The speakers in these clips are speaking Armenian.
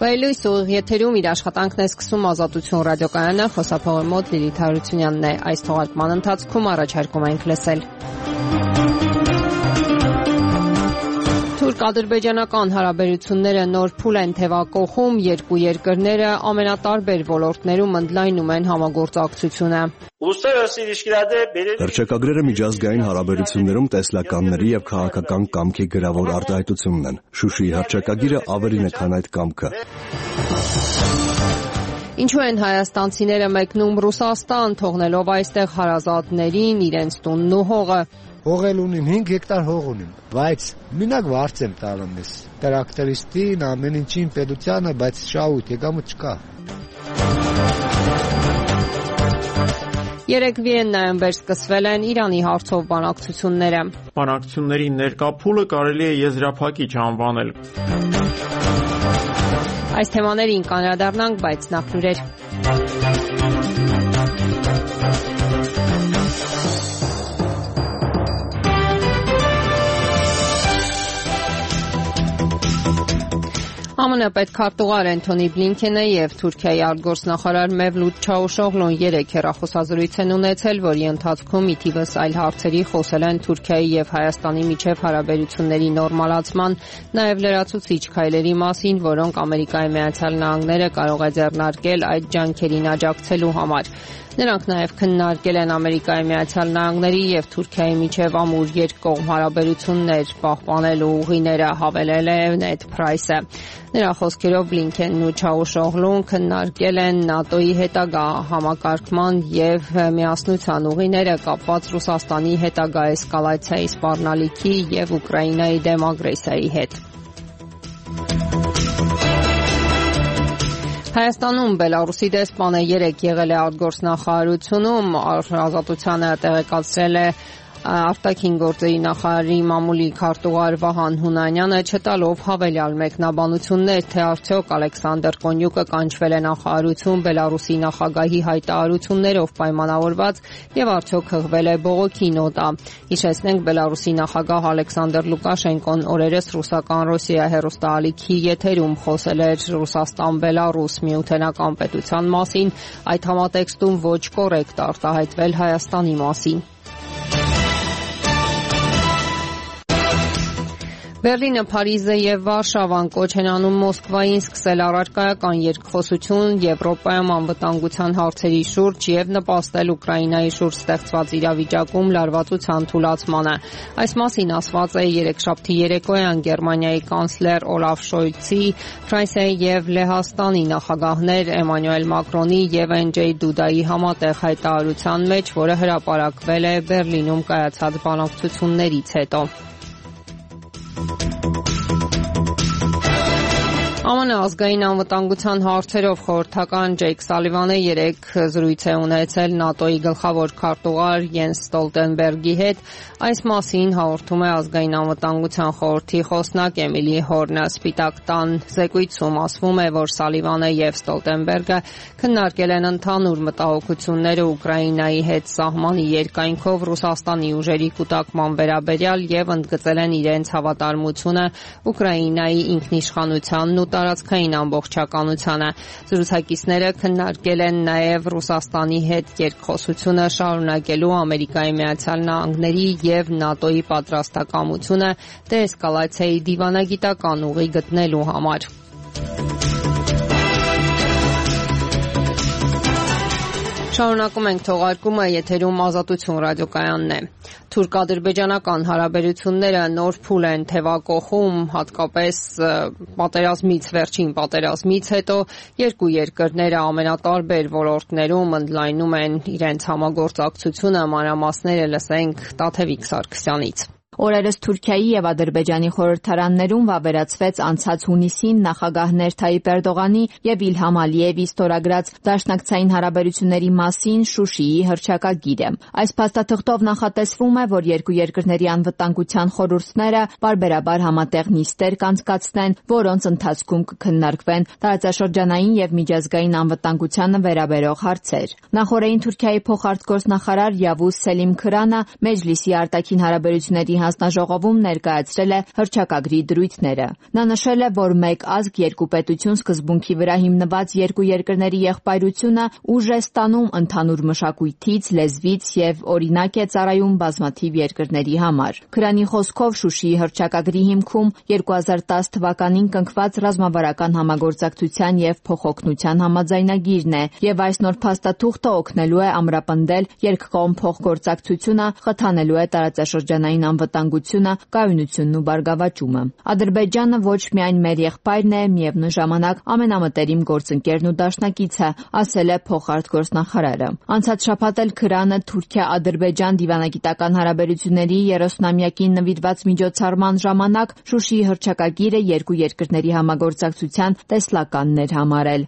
Վայելույս ուղիղ եթերում իր աշխատանքն է սկսում Ազատություն ռադիոկայանը, խոսափողի մոտ Լիլիթ Հարությունյանն է։ Այս թողարկման ընթացքում առաջարկում ենք լսել Թուրք-ադրբեջանական հարաբերությունները նոր փուլ են թևակողում, երկու երկրները ամենատարբեր ոլորտներում ընդլայնում են համագործակցությունը։ Հռչակագրերը միջազգային հարաբերություններում տեսլականների եւ քաղաքական կամքի գրավոր արտահայտությունն են։ Շուշիի հռչակագիրը ավելին է, քան այդ կամքը։ Ինչու են հայաստանցիները մեկնում Ռուսաստան, թողնելով այստեղ հարազատներին, իրենց տունն ու հողը։ Հողել ունիմ, 5 հեկտար հող ունիմ, բայց մինակ վարձ եմ տալում ես։ Տրակտորիստին, ամեն ինչին, պետությանը, բայց շահույթ, եկամուտ չկա։ Երեկ Վիեննայում վերսկսվել են Իրանի հարցով բանակցությունները։ Բանակցությունների ներկա փուլը կարելի է եզրափակիչ անվանել։ Այս թեմաներին կանդրադառնանք, բայց նախ լուրեր։ ԱՄՆ պետքարտուղար Անթոնի Բլինքենը եւ Թուրքիայի արտգործնախարար Մևլութ Չավուշօղլուն երեկ հեռախոսազրույց են ունեցել, որի ընթացքում ի թիվս այլ հարցերի խոսել են Թուրքիայի եւ Հայաստանի միջև հարաբերությունների նորմալացման, նաեւ լրացուցիչ քայլերի մասին, որոնք Ամերիկայի Միացյալ Նահանգները կարող է ձեռնարկել այդ ջանքերին աջակցելու համար։ Նրանք նաև քննարկել են Ամերիկայի Միացյալ Նահանգների եւ Թուրքիայի միջև ամուր երկկողմ հարաբերություններ պահպանելու ուղիները, հավելել է Նեդ Փրայսը։ Նրա խոսքերով Բլինքենն ու Չավուշօղլուն քննարկել են ՆԱՏՕ-ի հետագա համակարգման եւ միասնության ուղիները կապված Ռուսաստանի հետագա էսկալացիայի սպառնալիքի եւ Ուկրաինայի դեմ ագրեսիայի հետ։ Հայաստանում Բելարուսի դեսպանը երեկ եղել է արտգործնախարարությունում, Ազատությանը տեղեկացրել է արտաքին գործերի նախարարի մամուլի քարտուղար Վահան Հունանյանը, չտալով հավելյալ մեկնաբանություններ, թե արդյոք Ալեքսանդր Կոնյուկը կանչվել է նախարարություն Բելարուսի նախագահի հայտարարություններով պայմանավորված եւ արդյոք հղվել է բողոքի նոտա։ Հիշեցնենք, Բելարուսի նախագահ Ալեքսանդր Լուկաշենկոն օրերս ռուսական Ռոսիա հեռուստաալիքի եթերում խոսել էր Ռուսաստան-Բելարուս միութենական պետության մասին, այդ համատեքստում ոչ կոռեկտ արտահայտվել Հայաստանի մասին։ Բերլինը, Փարիզը եւ Վարշավան կոչ են անում Մոսկվային սկսել առարկայական երկխոսություն Եվրոպայում անվտանգության հարցերի շուրջ եւ նպաստել Ուկրաինայի շուրջ ստեղծված իրավիճակում լարվածության թուլացմանը։ Այս մասին ասված է երեքշաբթի երեկոյան Գերմանիայի կանցլեր Օլաֆ Շոլցի, Ֆրանսիայի եւ Լեհաստանի նախագահներ Էմանուել Մակրոնի եւ Անջեյ Դուդայի համատեղ հայտարարության մեջ, որը հրապարակվել է Բերլինում կայացած բանակցություններից հետո։ ԱՄՆ ազգային անվտանգության հարցերով խորհրդական Ջեյք Սալիվանը երեկ զրույց է ունեցել ՆԱՏՕ-ի գլխավոր քարտուղար Յենս Ստոլտենբերգի հետ։ Այս մասին հաղորդում է ազգային անվտանգության խորհրդի խոսնակ Էմիլի Հորնը։ Սպիտակ տան զեկույցում ասվում է, որ Սալիվանը եւ Ստոլտենբերգը քննարկել են ընդհանուր մտահոգությունները Ուկրաինայի հետ սահմանի երկայնքով Ռուսաստանի ուժերի կուտակման վերաբերյալ եւ ընդգծել են իրենց հավատարմությունը Ուկրաինայի ինքնիշխանությանն ու տարածքային ամբողջականությանը։ Զրուցակիցները քննարկել են նաև Ռուսաստանի հետ երկխոսությունը շարունակելու Ամերիկայի Միացյալ Նահանգների եւ ՆԱՏՕ-ի պատրաստակամությունը դեէսկալացիայի դիվանագիտական ուղի գտնելու համար։ Շարունակում ենք թողարկումը, եթերում Ազատություն ռադիոկայանն է։ Թուրք-ադրբեջանական հարաբերությունները նոր փուլ են թևակողում, հատկապես վերջին պատերազմից հետո երկու երկրները ամենատարբեր ոլորտներում ընդլայնում են իրենց համագործակցությունը, մանրամասները լսենք Տաթևիկ Սարգսյանից։ Օրերս Թուրքիայի եւ Ադրբեջանի խորհրդարաններում վավերացվեց անցած հունիսին նախագահներ Թայիպ Էրդողանի եւ Իլհամ Ալիևի ստորագրած դաշնակցային հարաբերությունների մասին Շուշիի հռչակագիրը։ Այս փաստաթղթով նախատեսվում է, որ երկու երկրների անվտանգության խորհուրդները բարբերաբար համատեղ նիստեր կանցկացնեն, որոնց ընթացքում կքննարկվեն տարածաշրջանային եւ միջազգային անվտանգությանը վերաբերող հարցեր։ Նախորդին Թուրքիայի փոխարտգործնախարար Յավուզ Սելիմ Քրանը Մեջլիսի արտաքին հարաբերությունների հանձնաժողովում ներկայացրել է հռչակագրի դրույթները։ Նա նշել է, որ մեկ ազգ երկու պետություն սկզբունքի վրա հիմնված երկու երկրների եղբայրությունը ուժ է ստանում ընդհանուր մշակույթից, լեզվից եւ օրինակ է ծառայում բազմաթիվ երկրների համար։ Քրանի խոսքով Շուշիի հռչակագրի հիմքում 2010 թվականին կնքված ռազմավարական համագործակցության եւ փոխօգնության համաձայնագիրն է, եւ այս նոր փաստաթուղթը օգնելու է ամրապնդել երկկողմ փոխգործակցությունը, խթանելու է տարածաշրջանային անվտանգությունը, կայունությունն ու բարգավաճումը։ Ադրբեջանը ոչ միայն մեր եղբայրն է, միևնույն ժամանակ ամենամտերիմ գործընկերն ու դաշնակիցը, ասել է փոխարտգործնախարարը։ Անցած շաբաթ էլ Քրանը Թուրքիա-Ադրբեջան դիվանագիտական հարաբերությունների 30-ամյակին նվիրված միջոցառման ժամանակ Շուշիի հռչակագիրը երկու երկրների համագործակցության տեսլականն էր համարել։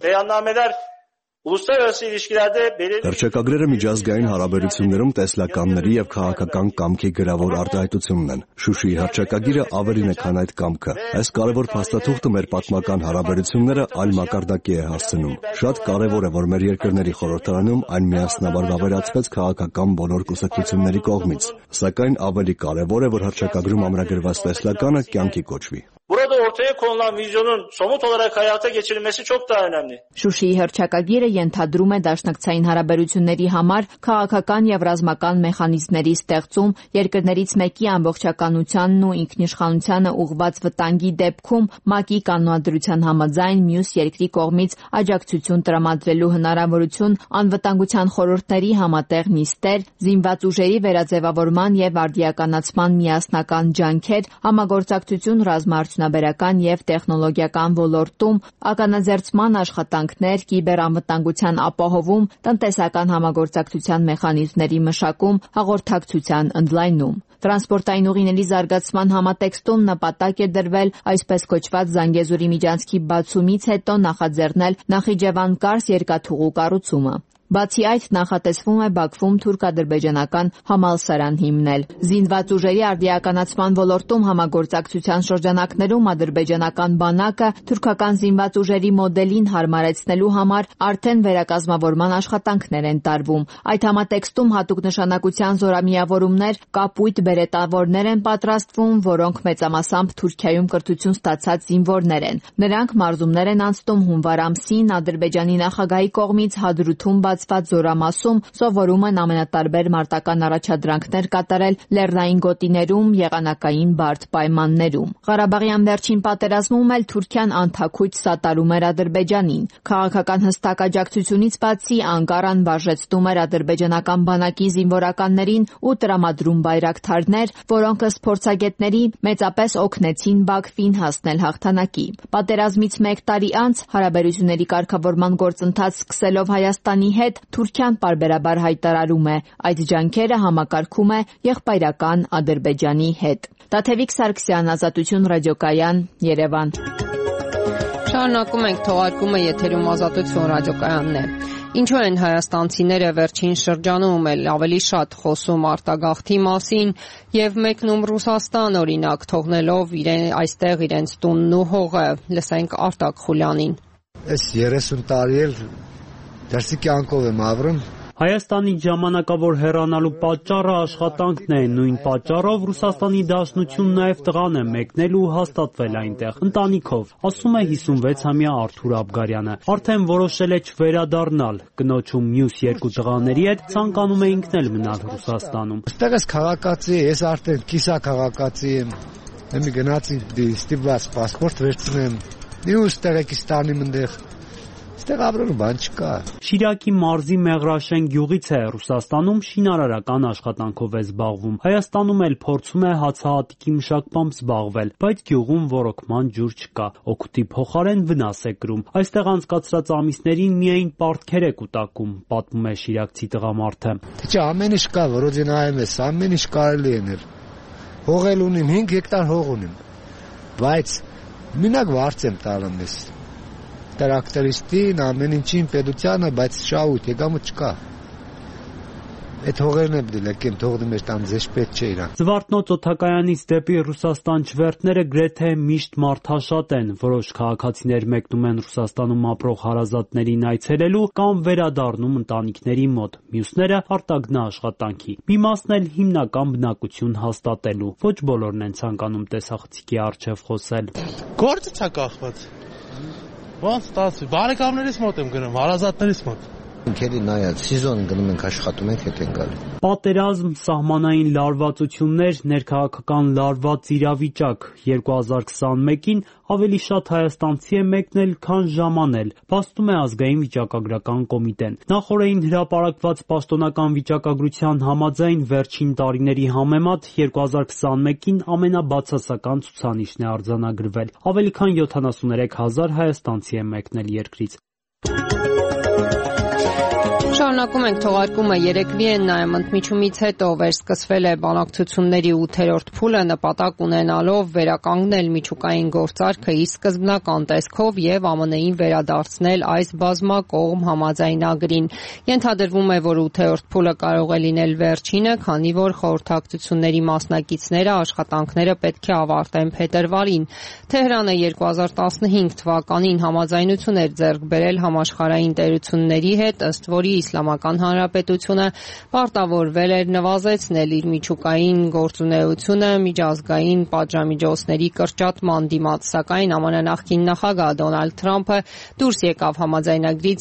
Հռչակագրերը միջազգային հարաբերություններում տեսլականների եւ քաղաքական կամքի գրավոր արտահայտությունն են։ Շուշիի հռչակագիրը ավելին է, քան այդ կամքը։ Այս կարևոր փաստաթուղթը մեր պատմական հարաբերությունները այլ մակարդակի է հասցնում։ Շատ կարևոր է, որ մեր երկրների խորհրդարանում այն միասնաբար վավերացվեց քաղաքական բոլոր կուսակցությունների կողմից։ Սակայն ավելի կարևոր է, որ հռչակագրում ամրագրված տեսլականը կյանքի կոչվի։ Burada ortaya konulan vizyonun somut olarak hayata geçirilmesi çok daha önemli. Շուշիի հռչակագիրը ենթադրում է դաշնակցային հարաբերությունների համար քաղաքական եւ ռազմական մեխանիզմների ստեղծում, երկրներից մեկի ամբողջականությանն ու ինքնիշխանությանը ուղղված վտանգի դեպքում ՄԱԿ-ի կանոնադրության համաձայն մյուս երկրի կողմից աջակցություն տրամադրելու հնարավորություն, անվտանգության խորհուրդների համատեղ նիստեր, զինված ուժերի վերաձևավորման եւ արդիականացման միասնական ջանքեր, համագործակցություն ռազմաարդյունաբերական եւ տեխնոլոգիական ոլորտում, ականաձերծման աշխատանքներ, կիբերանվտանգության ապահովում, տնտեսական համագործակցության մեխանիզմների մշակում, հաղորդակցության ընդլայնում։ Տրանսպորտային ուղիների զարգացման համատեքստում նպատակ է դրվել այսպես կոչված Զանգեզուրի միջանցքի բացումից հետո նախաձեռնել Նախիջևան-Կարս երկաթուղու կառուցումը։ Բացի այդ, նախատեսվում է Բաքվում թուրք-ադրբեջանական համալսարան հիմնել։ Զինված ուժերի արդիականացման ոլորտում համագործակցության շրջանակներում ադրբեջանական բանակը թուրքական զինված ուժերի մոդելին հարմարեցնելու համար արդեն վերակազմավորման աշխատանքներ են տարվում։ Այդ համատեքստում հատուկ նշանակության զորամիավորումներ, կապույտ բերետավորներ են պատրաստվում, որոնք մեծամասամբ Թուրքիայում կրթություն ստացած զինվորներ են։ Նրանք մարզումներ են անցնում հունվար ամսին Ադրբեջանի նախագահի կողմից Հադրութում բացված զորամասում, սովորում են ամենատարբեր մարտական առաջադրանքներ կատարել լեռնային գոտիներում, եղանակային բարդ պայմաններում։ Ղարաբաղյան վերջին պատերազմում էլ Թուրքիան անթաքույց սատարում էր Ադրբեջանին։ Քաղաքական հստակ աջակցությունից բացի Անկարան վարժեցնում էր ադրբեջանական բանակի զինվորականներին ու տրամադրում բայրակթարներ, որոնք ըստ փորձագետների մեծապես օգնեցին Բաքվին հասնել հաղթանակի։ Պատերազմից 1 տարի անց հարաբերությունների կարգավորման գործընթաց սկսելով Հայաստանի հետ Թուրքիան պարբերաբար հայտարարում է, այդ ջանքերը համակարգում է եղբայրական Ադրբեջանի հետ։ Տաթևիկ Սարգսյան, Ազատություն ռադիոկայան, Երևան։ Շարունակում ենք թողարկումը, եթերում Ազատություն ռադիոկայանն է։ Ինչու են հայաստանցիները վերջին շրջանում էլ ավելի շատ խոսում արտագաղթի մասին եւ մեկնում Ռուսաստան օրինակ թողնելով այստեղ իրենց տունն ու հողը։ Լսենք Արտակ Խուլյանին։ Այս 30 տարի էլ դրսի կյանքով եմ ապրում։ Հայաստանից ժամանակավոր հեռանալու պատճառը աշխատանքն է, նույն պատճառով Ռուսաստանի Դաշնությունն նաև տղան է մեկնել ու հաստատվել այնտեղ, ընտանիքով, ասում է 56-ամյա Արթուր Աբգարյանը։ Արդեն որոշել է չվերադառնալ, կնոջում մյուս երկու տղաների հետ ցանկանում է ինքն էլ մնալ Ռուսաստանում։ Այստեղ ես քաղաքացի, ես արդեն կիսա քաղաքացի եմ։ Եմ գնացի ստիպված պասպորտ վերցնեմ։ Մյուս Տեգեստանի մնդեղ Այստեղ ապրելու բան չկա։ Շիրակի մարզի Մեղրաշեն գյուղից է, Ռուսաստանում շինարարական աշխատանքով է զբաղվում։ Հայաստանում էլ փորձում է հացահատիկի մշակմամբ զբաղվել, բայց գյուղում ոռոգման ջուր չկա։ Օգուտի փոխարեն վնաս է կրում։ Այստեղ անցկացրած ամիսներին միայն պարտքեր է կուտակում, պատմում է շիրակցի տղամարդը։ Չէ, ամեն ինչ կա, որոձի նայում ես, ամեն ինչ կարելի է։ Հող էլ ունիմ, 5 հեկտար հող ունիմ։ Բայց մենակ վարձ եմ տալում ես։ Տրակտորիստին, ամեն ինչին, պետությանը, բայց շահույթ եկամուտ չկա։ Այդ հողերն է պետք է լեկեմ, թողնի մեջ տան ձեզ պետք չէ իրան։ Զվարթնոց օդակայանից դեպի Ռուսաստան չվերթները գրեթե միշտ մարդաշատ են։ Որոշ քաղաքացիներ մեկնում են Ռուսաստանում ապրող հարազատներին այցելելու կամ վերադառնում ընտանիքների մոտ, մյուսները արտագնա աշխատանքի։ Մի մասն էլ հիմնական բնակություն հաստատելու։ Ոչ բոլորն են ցանկանում տեսախցիկի առջև խոսել։ Գործից է կախված։ Ոնց ստացվի, բարեկամներից մոտ եմ գնում, հարազատներից մոտ։ Ինքերի նայած սեզոն գնում ենք աշխատում ենք հետ են գալու։ Պատերազմ, սահմանային լարվածություններ, ներքաղաքական լարված իրավիճակ 2021-ին ավելի շատ հայաստանցի է մեկնել, քան ժամանել, փաստում է Ազգային վիճակագրական կոմիտեն։ Նախօրեին հրապարակված պաշտոնական վիճակագրության համաձայն վերջին տարիների համեմատ 2021-ին ամենաբացասական ցուցանիշն է արձանագրվել։ Ավելի քան 73,000 հայաստանցի է մեկնել երկրից։ Շարունակում ենք թողարկումը երեկվի են նայեմ ընդմիջումից հետո վերսկսվել է բանակցությունների 8-րդ փուլը նպատակ ունենալով վերականգնել միջուկային գործարքը իր սկզբնական տեսքով եւ ԱՄՆ-ին վերադարձնել այս բազմակողմ համաձայնագրին։ Ենթադրվում է, որ 8-րդ փուլը կարող է լինել վերջինը, քանի որ խորհրդակցությունների մասնակիցները աշխատանքները պետք է ավարտեն փետրվարին։ Թեհրանը 2015 թվականին համաձայնություն էր ձեռք բերել համաշխարհային տերությունների հետ, ըստ որի Իսլամական Հանրապետությունը պարտավորվել էր նվազեցնել իր միջուկային գործունեությունը միջազգային պատժամիջոցների կրճատման դիմաց, սակայն ԱՄՆ նախկին նախագահ Դոնալդ Թրամփը դուրս եկավ համաձայնագրից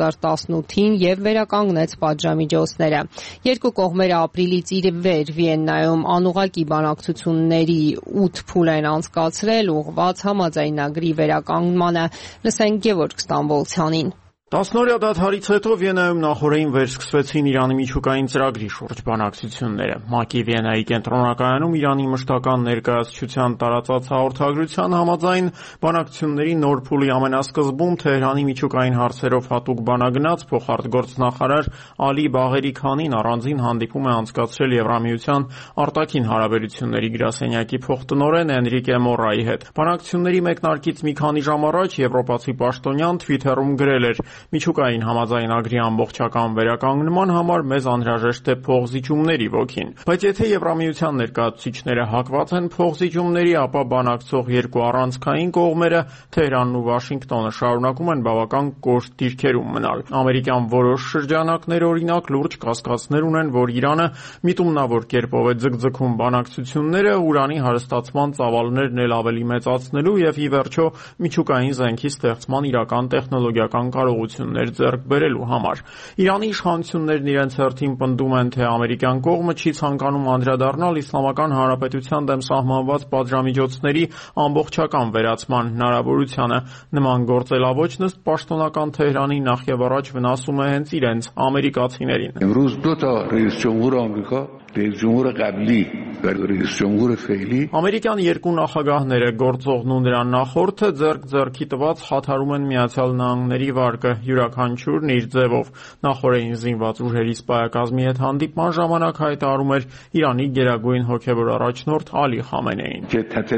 2018-ին եւ վերականգնեց պատժամիջոցները։ Երկու կողմերը ապրիլից ի վեր Վիեննայում անուղղակի բանակցությունների 8 փուլ են անցկացրել ուղղված համաձայնագրի վերականգնմանը։ Լսենք Գևորգ Ստամբոլցյանին։ 10-օրյա դադարից հետո Վիեննայում նախօրեին վերսկսվեցին Իրանի միջուկային ծրագրի շուրջ բանակցությունները։ ՄԱԿ-ի Վիեննայի կենտրոնակայանում Իրանի մշտական ներկայացուցչության տարածած հաղորդագրության համաձայն բանակցությունների նոր փուլի ամենասկզբում Թեհրանի միջուկային հարցերով հատուկ բանագնաց փոխարտգործնախարար Ալի Բաղերի Քանին առանձին հանդիպում է անցկացրել Եվրամիության արտաքին հարաբերությունների գրասենյակի փոխտնօրեն Էնրիկե Մորայի հետ։ Բանակցությունների մեկնարկից մի քանի ժամ առաջ եվրոպացի պաշտոնյան Twitter-ում գրել էր. Միջուկային համաձայնագրի ամբողջական վերականգնման համար մեզ անհրաժեշտ է փոխզիջումների ոգին։ Բայց եթե Եվրամիության ներկայացուցիչները հակված են փոխզիջումների, ապա բանակցող երկու առանցքային կողմերը Թեհրանն ու Վաշինգտոնը շարունակում են բավական կոշտ դիրքերում մնալ։ Ամերիկյան որոշ շրջանակներ օրինակ լուրջ կասկածներ ունեն, որ Իրանը միտումնավոր կերպով է ձգձգում բանակցությունները ուրանի հարստացման ծավալներն էլ ավելի մեծացնելու եւ ի վերջո միջուկային զենքի ստեղծման իրական տեխնոլոգիական կարողություններ ձեռք բերելու համար։ Իրանի իշխանություններն իրենց հերթին պնդում են, թե ամերիկյան կողմը չի ցանկանում անդրադառնալ Իսլամական Հանրապետության դեմ սահմանված պատժամիջոցների ամբողջական վերացման հնարավորությանը։ Նման գործելավոճն ըստ պաշտոնական Թեհրանի նախ եւ առաջ վնասում է հենց իրենց ամերիկացիներին։ Ամերիկյան երկու նախագահները գործողն ու նրան նախորդը ձեռք-ձեռքի տված հաթարում են Միացյալ Նահանգների վարկը յուրաքանչյուրն իր ձևով։ Նախորդին զինված ուժերի սպայակազմի հետ հանդիպման ժամանակ հայտարարում էր Իրանի գերագույն հոգևոր առաջնորդ Ալի Խամենեին։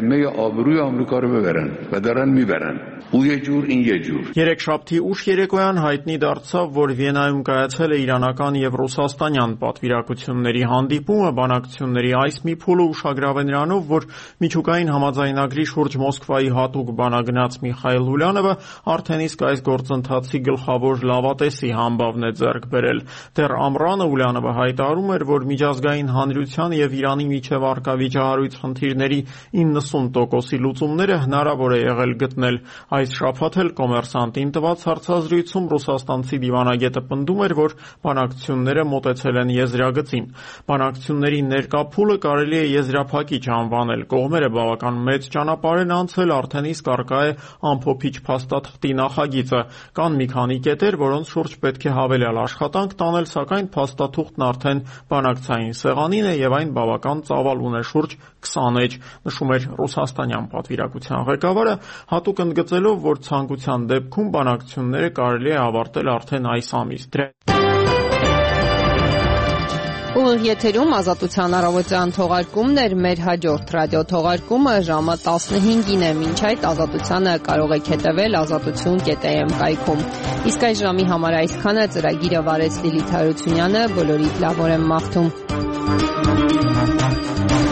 Երեքշաբթի ուշ երեկոյան հայտնի դարձավ, որ Վիեննայում կայացել է իրանական եւ ռուսաստանյան պատվիրակությունների հանդիպումը։ Բանակցությունների այս մի փուլը ուշագրավ է նրանով, որ միջուկային համաձայնագրի շուրջ Մոսկվայի հատուկ բանագնաց Միխայել Ուլյանովը արդեն իսկ այս գործընթացի գլխավոր լավատեսի համբավն է ձեռք բերել։ Դեռ ամռանը Ուլյանովը հայտարարում էր, որ միջազգային հանրության եւ Իրանի միջև առկա վիճահարույց խնդիրների 90%-ի լուծումները հնարավոր է եղել գտնել։ Այս շաբաթ էլ Կոմերսանտին տված հարցազրույցում ռուսաստանցի դիվանագետը պնդում էր, որ բանակցությունները մոտեցել են եզրագծին։ Բանակցությունների ներկա փուլը կարելի է եզրափակիչ անվանել։ Կողմերը բավական մեծ ճանապարհ են անցել, արդեն իսկ առկա է ամփոփիչ փաստաթղթի նախագիծը։ Կան մի քանի կետեր, որոնց շուրջ պետք է հավելյալ աշխատանք տանել, սակայն փաստաթուղթն արդեն բանակցային սեղանին է եւ այն բավական ծավալ ունի շուրջ 20 էջ, նշում էր ռուսաստանյան պատվիրակության ղեկավարը, հատուկ ընդգծելով, որ ցանկության դեպքում բանակցությունները կարելի է ավարտել արդեն այս ամիս։ Ուղիղ եթերում Ազատության առավոտյան թողարկումն էր, մեր հաջորդ ռադիո թողարկումը ժամը 15-ին է, մինչ այդ Ազատությանը կարող եք հետևել azatutun.am կայքում։ Իսկ այս ժամի համար այսքանը, ծրագիրը վարեց Լիլիթ Հարությունյանը, բոլորիդ լավ օր եմ մաղթում։